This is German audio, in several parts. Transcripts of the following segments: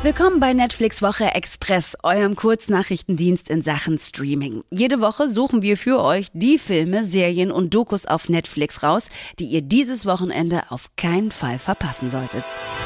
Willkommen bei Netflix Woche Express, eurem Kurznachrichtendienst in Sachen Streaming. Jede Woche suchen wir für euch die Filme, Serien und Dokus auf Netflix raus, die ihr dieses Wochenende auf keinen Fall verpassen solltet.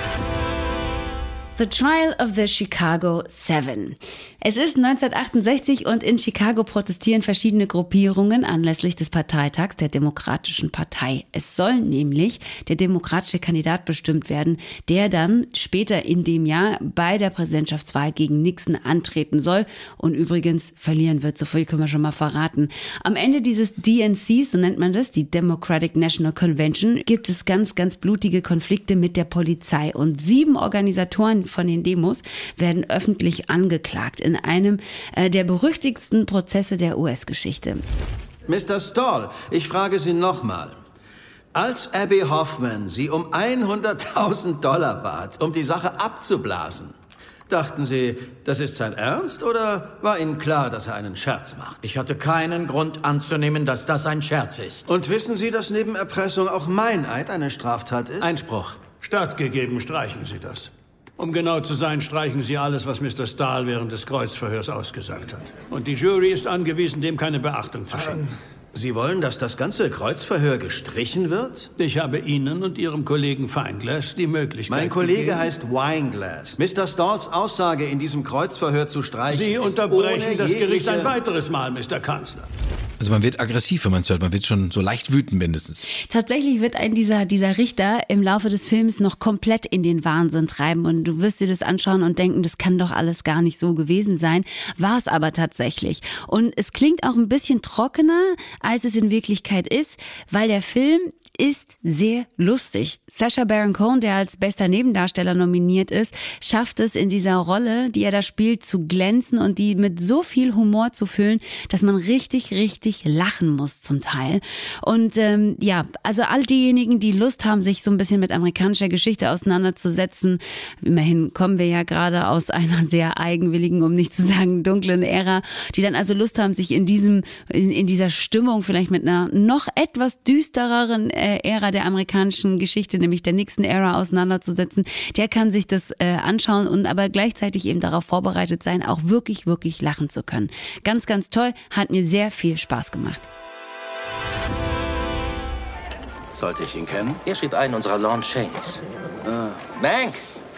The Trial of the Chicago 7. Es ist 1968 und in Chicago protestieren verschiedene Gruppierungen anlässlich des Parteitags der Demokratischen Partei. Es soll nämlich der demokratische Kandidat bestimmt werden, der dann später in dem Jahr bei der Präsidentschaftswahl gegen Nixon antreten soll und übrigens verlieren wird. So viel können wir schon mal verraten. Am Ende dieses DNC, so nennt man das, die Democratic National Convention, gibt es ganz, ganz blutige Konflikte mit der Polizei und 7 Organisatoren von den Demos werden öffentlich angeklagt in einem der berüchtigsten Prozesse der US-Geschichte. Mr. Stahl, ich frage Sie nochmal. Als Abby Hoffman Sie um $100.000 bat, um die Sache abzublasen, dachten Sie, das ist sein Ernst oder war Ihnen klar, dass er einen Scherz macht? Ich hatte keinen Grund anzunehmen, dass das ein Scherz ist. Und wissen Sie, dass neben Erpressung auch Meineid eine Straftat ist? Einspruch. Stattgegeben, streichen Sie das. Um genau zu sein, streichen Sie alles, was Mr. Stahl während des Kreuzverhörs ausgesagt hat. Und die Jury ist angewiesen, dem keine Beachtung zu schenken. Sie wollen, dass das ganze Kreuzverhör gestrichen wird? Ich habe Ihnen und Ihrem Kollegen Feinglass die Möglichkeit Mein Kollege gegeben. heißt Wineglass. Mr. Stahls Aussage in diesem Kreuzverhör zu streichen Sie ist unterbrechen ohne das Gericht jegliche... ein weiteres Mal, Mr. Kanzler. Also man wird aggressiv, wenn man es hört. Man wird schon so leicht wütend mindestens. Tatsächlich wird ein dieser Richter im Laufe des Films noch komplett in den Wahnsinn treiben und du wirst dir das anschauen und denken, das kann doch alles gar nicht so gewesen sein. War es aber tatsächlich. Und es klingt auch ein bisschen trockener, als es in Wirklichkeit ist, weil der Film ist sehr lustig. Sacha Baron Cohen, der als bester Nebendarsteller nominiert ist, schafft es in dieser Rolle, die er da spielt, zu glänzen und die mit so viel Humor zu füllen, dass man richtig, richtig lachen muss zum Teil. Und also all diejenigen, die Lust haben, sich so ein bisschen mit amerikanischer Geschichte auseinanderzusetzen, immerhin kommen wir ja gerade aus einer sehr eigenwilligen, um nicht zu sagen dunklen Ära, die dann also Lust haben, sich in dieser Stimmung vielleicht mit einer noch etwas düstereren Ära der amerikanischen Geschichte, nämlich der Nixon-Ära, auseinanderzusetzen, der kann sich das anschauen und aber gleichzeitig eben darauf vorbereitet sein, auch wirklich, wirklich lachen zu können. Ganz, ganz toll, hat mir sehr viel Spaß gemacht. Sollte ich ihn kennen? Er schrieb einen unserer Lon Chaneys. Ah. Mank!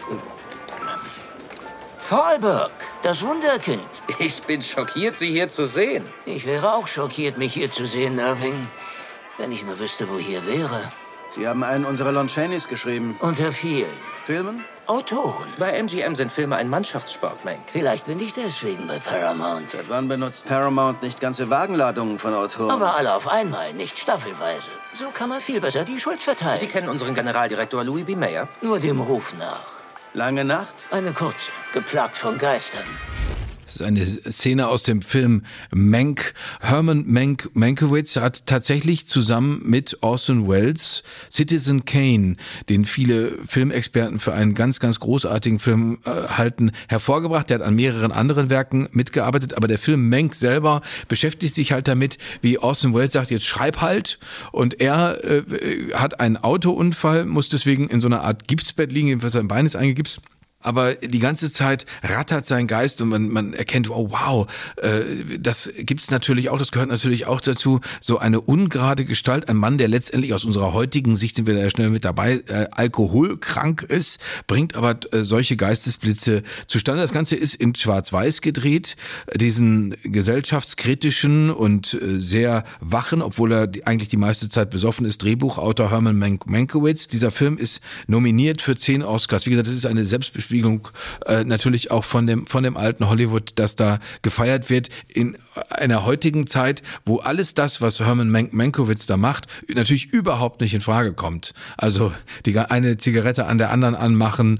Fallberg, das Wunderkind. Ich bin schockiert, Sie hier zu sehen. Ich wäre auch schockiert, mich hier zu sehen, Irving. Wenn ich nur wüsste, wo hier wäre. Sie haben einen unserer Lon Chaneys geschrieben. Unter vielen Filmen? Autoren. Bei MGM sind Filme ein Mannschaftssport, Mank. Vielleicht bin ich deswegen bei Paramount. Seit wann benutzt Paramount nicht ganze Wagenladungen von Autoren? Aber alle auf einmal, nicht staffelweise. So kann man viel besser die Schuld verteilen. Sie kennen unseren Generaldirektor Louis B. Mayer? Nur dem Ruf nach. Lange Nacht? Eine kurze, geplagt von Geistern. Das ist eine Szene aus dem Film Mank. Herman Mankiewicz hat tatsächlich zusammen mit Orson Welles Citizen Kane, den viele Filmexperten für einen ganz, ganz großartigen Film halten, hervorgebracht. Der hat an mehreren anderen Werken mitgearbeitet, aber der Film Mank selber beschäftigt sich halt damit, wie Orson Welles sagt, jetzt schreib halt. Und er hat einen Autounfall, muss deswegen in so einer Art Gipsbett liegen, jedenfalls sein Bein ist eingegipst. Aber die ganze Zeit rattert sein Geist und man erkennt, oh wow, das gibt's natürlich auch, das gehört natürlich auch dazu, so eine ungerade Gestalt, ein Mann, der letztendlich aus unserer heutigen Sicht, sind wir da schnell mit dabei, alkoholkrank ist, bringt aber solche Geistesblitze zustande. Das Ganze ist in Schwarz-Weiß gedreht, diesen gesellschaftskritischen und sehr wachen, obwohl er eigentlich die meiste Zeit besoffen ist, Drehbuchautor Herman Mankiewicz. Dieser Film ist nominiert für 10 Oscars. Wie gesagt, das ist eine Selbstbespiegelung natürlich auch von dem alten Hollywood, das da gefeiert wird in einer heutigen Zeit, wo alles das, was Herman Mankiewicz da macht, natürlich überhaupt nicht in Frage kommt. Also die eine Zigarette an der anderen anmachen,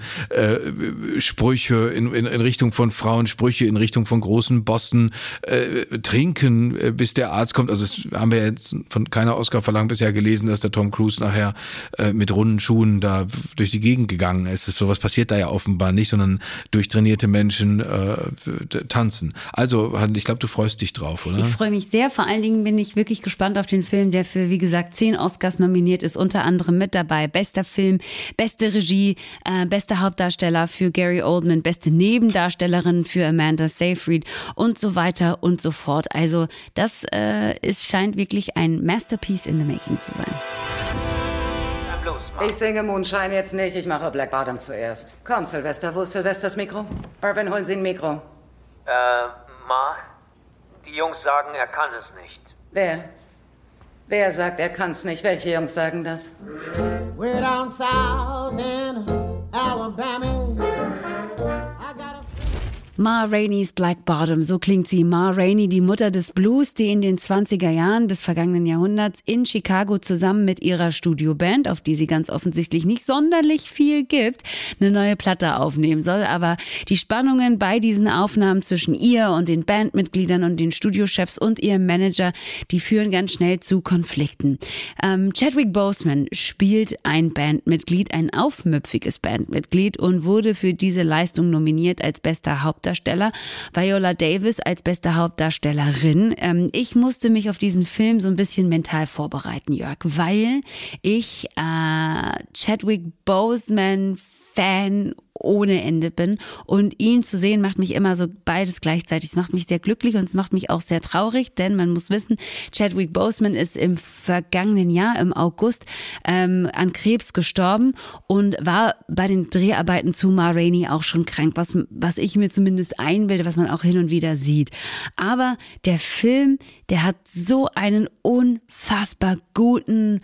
Sprüche in Richtung von Frauen, Sprüche in Richtung von großen Bossen, trinken, bis der Arzt kommt. Also das haben wir jetzt von keiner Oscar-Verleihung bisher gelesen, dass der Tom Cruise nachher mit runden Schuhen da durch die Gegend gegangen ist. Sowas passiert da ja offenbar Eisenbahn nicht, sondern durchtrainierte Menschen tanzen. Also, ich glaube, du freust dich drauf, oder? Ich freue mich sehr. Vor allen Dingen bin ich wirklich gespannt auf den Film, der für, wie gesagt, 10 Oscars nominiert ist, unter anderem mit dabei. Bester Film, beste Regie, bester Hauptdarsteller für Gary Oldman, beste Nebendarstellerin für Amanda Seyfried und so weiter und so fort. Also das scheint wirklich ein Masterpiece in the making zu sein. Ich singe Moonshine jetzt nicht, ich mache Black Bottom zuerst. Komm, Sylvester, wo ist Sylvesters Mikro? Irvin, holen Sie ein Mikro. Ma, die Jungs sagen, er kann es nicht. Wer? Wer sagt, er kann's nicht? Welche Jungs sagen das? We're down south in Alabama. Ma Rainey's Black Bottom, so klingt sie. Ma Rainey, die Mutter des Blues, die in den 20er Jahren des vergangenen Jahrhunderts in Chicago zusammen mit ihrer Studioband, auf die sie ganz offensichtlich nicht sonderlich viel gibt, eine neue Platte aufnehmen soll. Aber die Spannungen bei diesen Aufnahmen zwischen ihr und den Bandmitgliedern und den Studiochefs und ihrem Manager, die führen ganz schnell zu Konflikten. Chadwick Boseman spielt ein Bandmitglied, ein aufmüpfiges Bandmitglied und wurde für diese Leistung nominiert als bester Hauptdarsteller. Viola Davis als beste Hauptdarstellerin. Ich musste mich auf diesen Film so ein bisschen mental vorbereiten, Jörg, weil ich Chadwick Boseman Fan ohne Ende bin und ihn zu sehen macht mich immer so beides gleichzeitig. Es macht mich sehr glücklich und es macht mich auch sehr traurig, denn man muss wissen, Chadwick Boseman ist im vergangenen Jahr, im August, an Krebs gestorben und war bei den Dreharbeiten zu Ma Rainey auch schon krank, was ich mir zumindest einbilde, was man auch hin und wieder sieht. Aber der Film, der hat so einen unfassbar guten,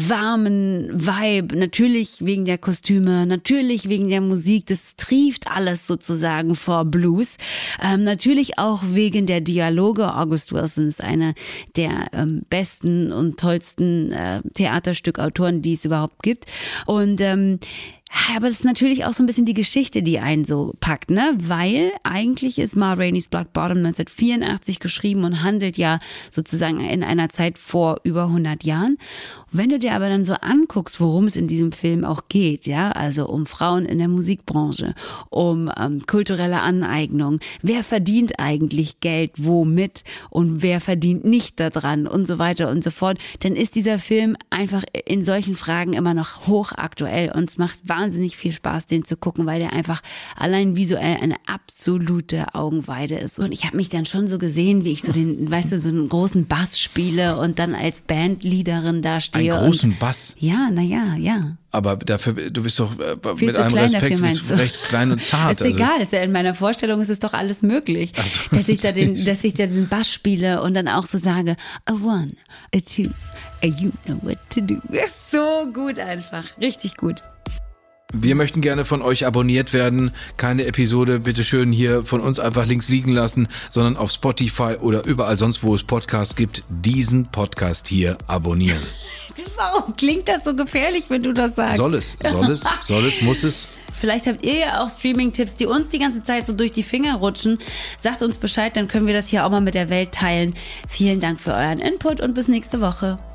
warmen Vibe. Natürlich wegen der Kostüme, natürlich wegen der Musik. Das trieft alles sozusagen vor Blues. Natürlich auch wegen der Dialoge. August Wilson ist einer der besten und tollsten Theaterstückautoren, die es überhaupt gibt. Und aber das ist natürlich auch so ein bisschen die Geschichte, die einen so packt, ne? Weil eigentlich ist Ma Rainey's Black Bottom 1984 geschrieben und handelt ja sozusagen in einer Zeit vor über 100 Jahren. Wenn du dir aber dann so anguckst, worum es in diesem Film auch geht, ja, also um Frauen in der Musikbranche, um kulturelle Aneignung, wer verdient eigentlich Geld womit und wer verdient nicht daran und so weiter und so fort, dann ist dieser Film einfach in solchen Fragen immer noch hochaktuell und es macht wahnsinnig viel Spaß, den zu gucken, weil der einfach allein visuell eine absolute Augenweide ist. Und ich habe mich dann schon so gesehen, wie ich so den, weißt du, so einen großen Bass spiele und dann als Bandleaderin da stehe. Einen großen Bass? Ja, ja. Aber dafür, du bist doch viel mit zu allem klein Respekt, dafür, du bist recht klein und zart. Ist egal, ist ja in meiner Vorstellung ist es doch alles möglich, dass ich da diesen Bass spiele und dann auch so sage, a one, a two, a you know what to do. Ist so gut einfach, richtig gut. Wir möchten gerne von euch abonniert werden. Keine Episode bitte schön hier von uns einfach links liegen lassen, sondern auf Spotify oder überall sonst, wo es Podcasts gibt, diesen Podcast hier abonnieren. Warum klingt das so gefährlich, wenn du das sagst? Soll es, muss es. Vielleicht habt ihr ja auch Streaming-Tipps, die uns die ganze Zeit so durch die Finger rutschen. Sagt uns Bescheid, dann können wir das hier auch mal mit der Welt teilen. Vielen Dank für euren Input und bis nächste Woche.